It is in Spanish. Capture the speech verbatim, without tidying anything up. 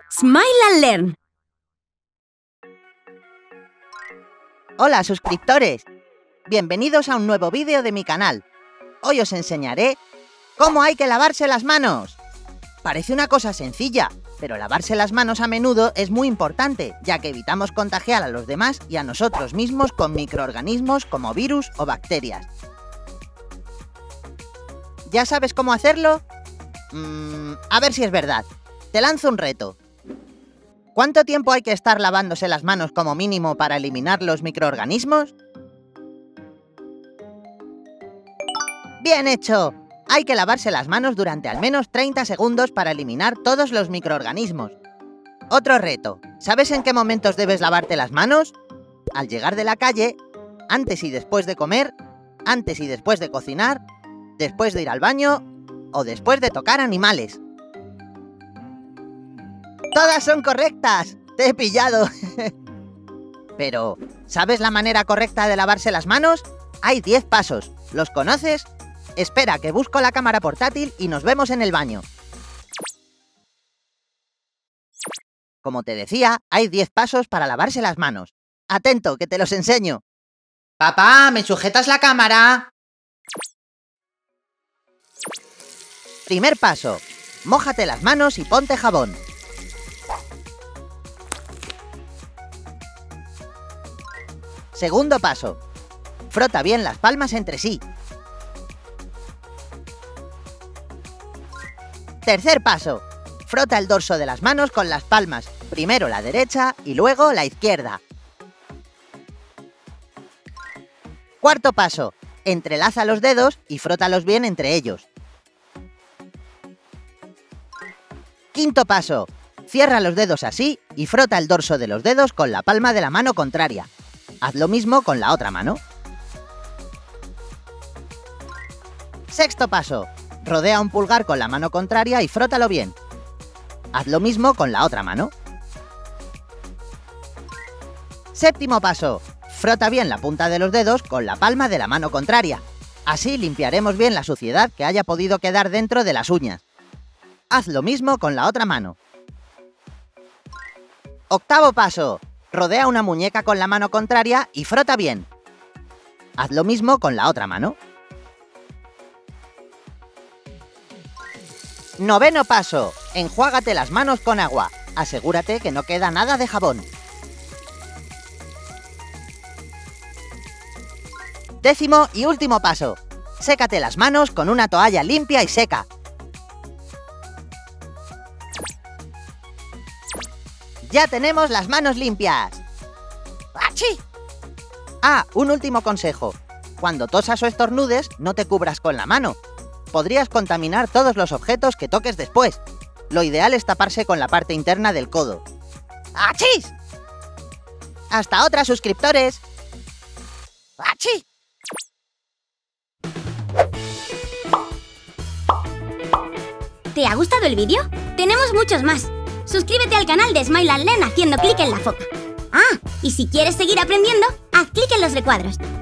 Smile and Learn. Hola, suscriptores. Bienvenidos a un nuevo vídeo de mi canal. Hoy os enseñaré cómo hay que lavarse las manos. Parece una cosa sencilla, pero lavarse las manos a menudo es muy importante, ya que evitamos contagiar a los demás y a nosotros mismos con microorganismos como virus o bacterias. ¿Ya sabes cómo hacerlo? Mm, a ver si es verdad. Te lanzo un reto. ¿Cuánto tiempo hay que estar lavándose las manos como mínimo para eliminar los microorganismos? ¡Bien hecho! Hay que lavarse las manos durante al menos treinta segundos para eliminar todos los microorganismos. Otro reto. ¿Sabes en qué momentos debes lavarte las manos? Al llegar de la calle, antes y después de comer, antes y después de cocinar, después de ir al baño o después de tocar animales. ¡Todas son correctas! ¡Te he pillado! Pero, ¿sabes la manera correcta de lavarse las manos? Hay diez pasos. ¿Los conoces? Espera, que busco la cámara portátil y nos vemos en el baño. Como te decía, hay diez pasos para lavarse las manos. ¡Atento, que te los enseño! ¡Papá, ¿me sujetas la cámara? Primer paso. Mójate las manos y ponte jabón. Segundo paso. Frota bien las palmas entre sí. Tercer paso. Frota el dorso de las manos con las palmas, primero la derecha y luego la izquierda. Cuarto paso. Entrelaza los dedos y frótalos bien entre ellos. Quinto paso. Cierra los dedos así y frota el dorso de los dedos con la palma de la mano contraria. Haz lo mismo con la otra mano. Sexto paso. Rodea un pulgar con la mano contraria y frótalo bien. Haz lo mismo con la otra mano. Séptimo paso. Frota bien la punta de los dedos con la palma de la mano contraria. Así limpiaremos bien la suciedad que haya podido quedar dentro de las uñas. Haz lo mismo con la otra mano. Octavo paso. Rodea una muñeca con la mano contraria y frota bien. Haz lo mismo con la otra mano. Noveno paso. Enjuágate las manos con agua. Asegúrate que no queda nada de jabón. Décimo y último paso. Sécate las manos con una toalla limpia y seca. ¡Ya tenemos las manos limpias! ¡Achí! Ah, un último consejo. Cuando tosas o estornudes, no te cubras con la mano. Podrías contaminar todos los objetos que toques después. Lo ideal es taparse con la parte interna del codo. ¡Achís! ¡Hasta otra, suscriptores! ¡Achí! ¿Te ha gustado el vídeo? Tenemos muchos más. Suscríbete al canal de Smile and Learn haciendo clic en la foca. Ah, y si quieres seguir aprendiendo, haz clic en los recuadros.